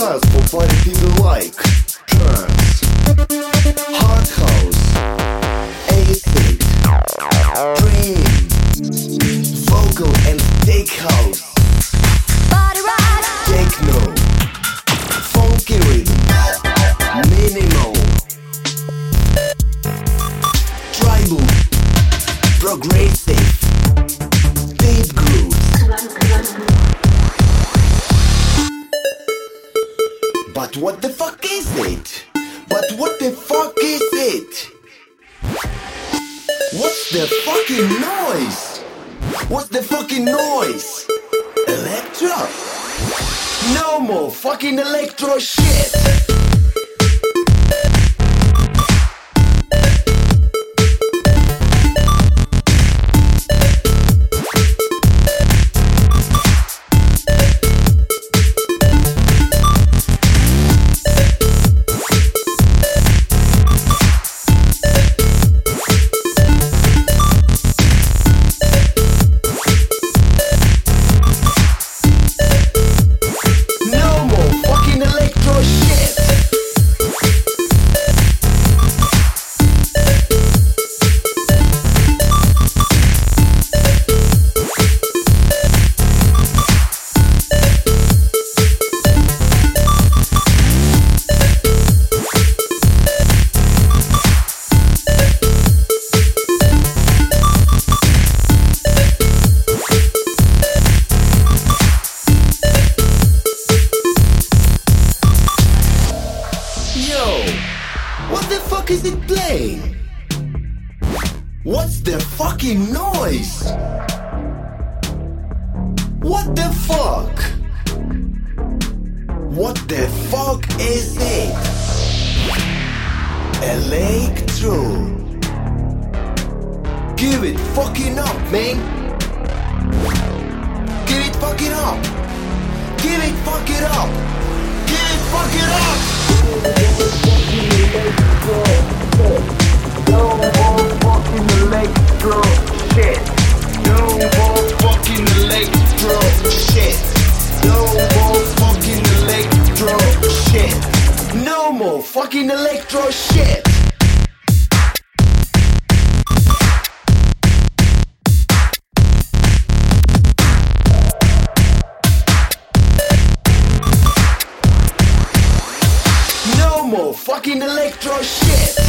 styles for party people like trance, hard house, acid, dream, vocal and tech house, Body rock, techno, funky rhythm, minimal, tribal, progressive, deep grooves. But what the fuck is it? But what the fuck is it? What's the fucking noise? What's the fucking noise? Electro? No more fucking electro shit! What the fuck is it playing? What's the fucking noise? What the fuck? What the fuck is it? Electro. Give it fucking up, man. Give it fucking up. Give it fucking up. Give it fucking up. No more fucking electro shit. No more fucking electro shit. No more fucking electro shit. No more fucking electro shit. No more fucking electro shit.